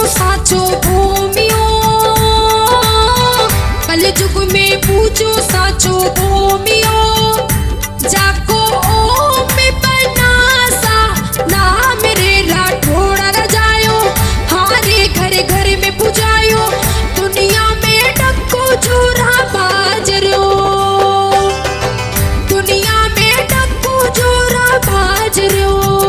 साचो भूमियो, कल जुग में पूजो साचो भूमियो। जाको ओम बनासा नाम रे राठौड़ा रजायो, हारे घर घर में पुजायो, दुनिया में डक्को जोरा बाजरो, दुनिया में डक्को जोरा बाजरो।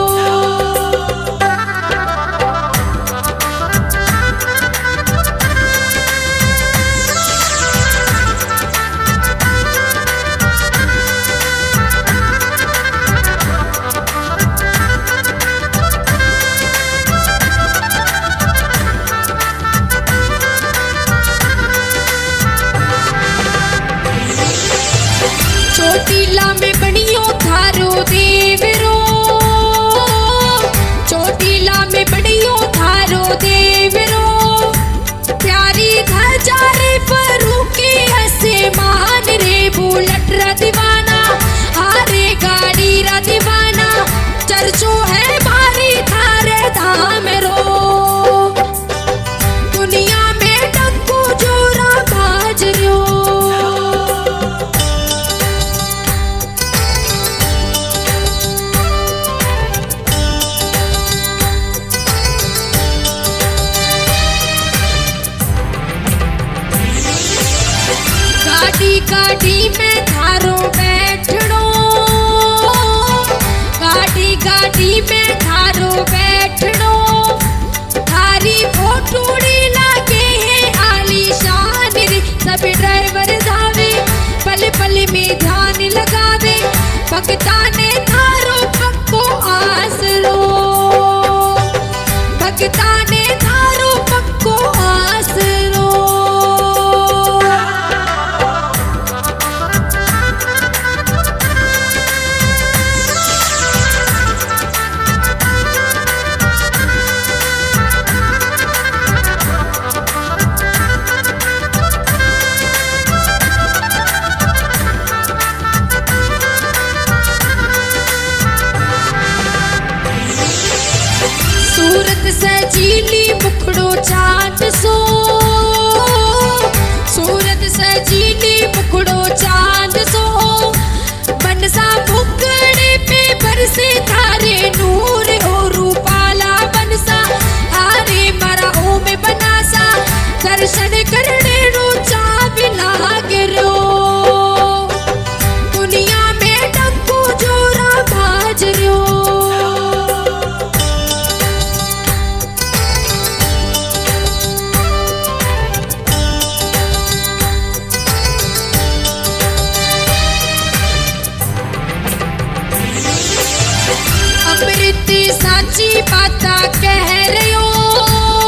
चोटीला में बनियो थारो देवरो, चोटीला में बनियो थारो देवरो। प्यारी ध्वजा रे फरूकी आसमान रे, बुलेट रा दीवाना हारे गाड़ी रा दीवाना। चर्चो है भारी थारे धाम रो, दुनिया में डक्को जोरा बाजरो। गाड़ी गाड़ी में थारो बैठड़ो, गाड़ी गाड़ी में थारो बैठड़ो। थारी फोटोड़ी लागे है आलीशान रे, सब ड्राइवर जावे पल पल में ध्यान लगावे। भगता ने थारो पक्को आसरो, भगता ने थारो पक्को आसरो। सूरत सजीली मुखड़ो चांद सो, सूरत सजीली मुखड़ो चांद सो। बनसा मुखड़े पे बरसे थारे नूर, ओ रूपाला बनसा हारे मारा ओ में बनासा। दर्शन करने रो चाबी लागे रो, दुनिया में डक्को जोरा बाजरो। अमृत साची बाता कह रहे हो,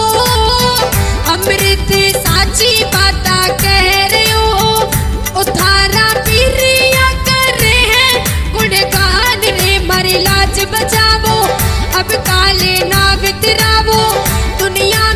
अमृत साची बाता कह रहे हो। उधारा पीरिया कर रहे हैं गुणगान रे, मारी लाज बचावो अब काले ना वितरावो। दुनिया